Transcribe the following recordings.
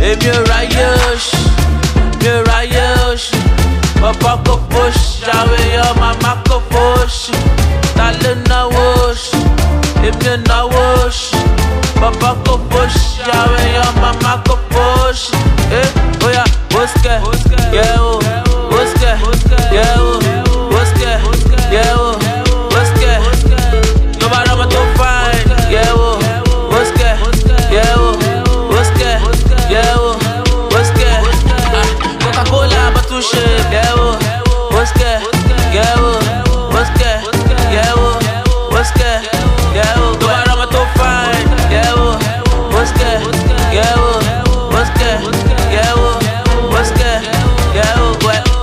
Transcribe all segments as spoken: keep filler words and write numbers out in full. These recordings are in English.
èmi ò ráyè òṣì, mi ò ráyè òṣì. Bàbá kò fòṣì, àwọn èèyàn màmá kò fòṣì. Ta ló náwó òṣì, èmi ò náwó òṣì. Bàbá kò fòṣì, àwọn èèyàn màmá kò fòṣì. Eh, oya, bóṣkẹ̀, yeah o, bóṣkẹ̀, yeah o, bóṣkẹ̀, yeah o, bóṣkẹ̀. Tó bá rọ́mọ tó fine, yeah o, bóṣkẹ̀, yeah o, bóṣkẹ̀, yeah o, bóṣkẹ̀. Coca-Cola bottle shape, yeah o, bóṣkẹ̀, yeah o, bóṣkẹ̀, yeah o, bóṣkẹ̀, yeah o. Tó bá rọ́mọ tó fine, yeah o, bóṣkẹ̀, yeah o, bóṣkẹ̀, yeah o, bóṣkẹ̀, yeah o.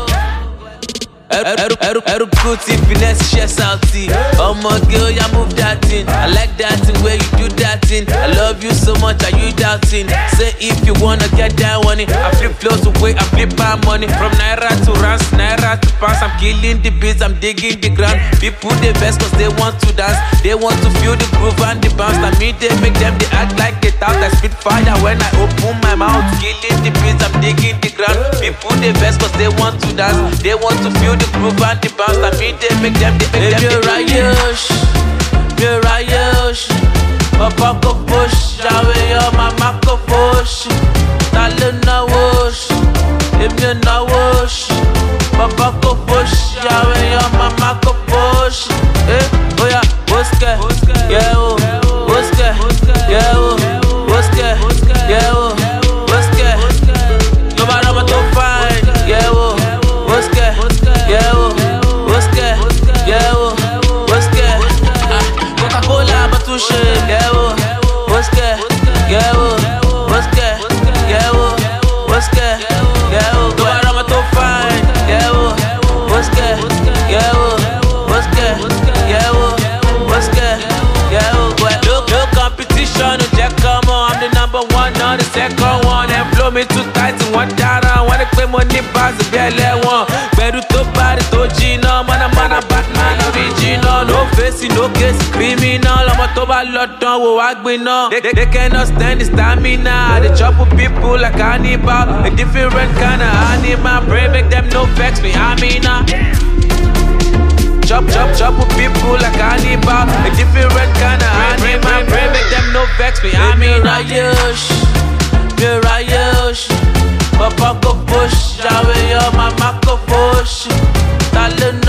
Eru, eru, eru, Gucci, finesse, chest out tea. Oh my girl, ya move that thing. I like that thing where you do that thing. I love you so much, are you doubting? Say if you wanna get down on it. I flip flows away, I flip my money. From Naira to Rands, Naira to pounds. I'm killing the beats, I'm digging the ground. People they best cause they want to dance. They want to feel the groove and the bounce. I mean they make them, they act like they thought I spit fire when I open my mouth. Killing the beats, I'm digging the ground. People they best cause they want to dance. They want to feel the groove and the bounce. I mean they make them, they make them. If you're right, you're right, Papa go push, away your mama go push. Talo na wash, if you na wash. Papa go push, away your mama go push. Eh, oh yeah, bóṣkẹ̀, yeah oh, bóṣkẹ̀, yeah oh, bóṣkẹ̀, yeah oh, bóṣkẹ̀. No matter what to find, yeah oh, bóṣkẹ̀, yeah oh, bóṣkẹ̀, yeah oh, bóṣkẹ̀. Coca-Cola bottle shape, yeah oh, bóṣkẹ̀, yeah oh, bóṣkẹ̀, yeah oh, bóṣkẹ̀, yeah oh. No matter what to find, yeah oh, bóṣkẹ̀, yeah oh, bóṣkẹ̀, yeah oh, bóṣkẹ̀, yeah oh. No, no competition, no jack, come on, I'm the number one, not the second one. And flow me too tight in one dara, wanna claim money pass the belly one. Better to body to Gina, man, I'm a Batman original. No face, no case, criminal. I'm a toba lot done, wo agbina. They, they cannot stand the stamina. They chop with people like cannibal. A different kind of animal. Pray make them no vex me, I mean nah. Chop, chop, chop with people like cannibal. A different kind of animal. Pray make them no vex me, I mean nah. You're right, Papa go push, away your mama go push. Talo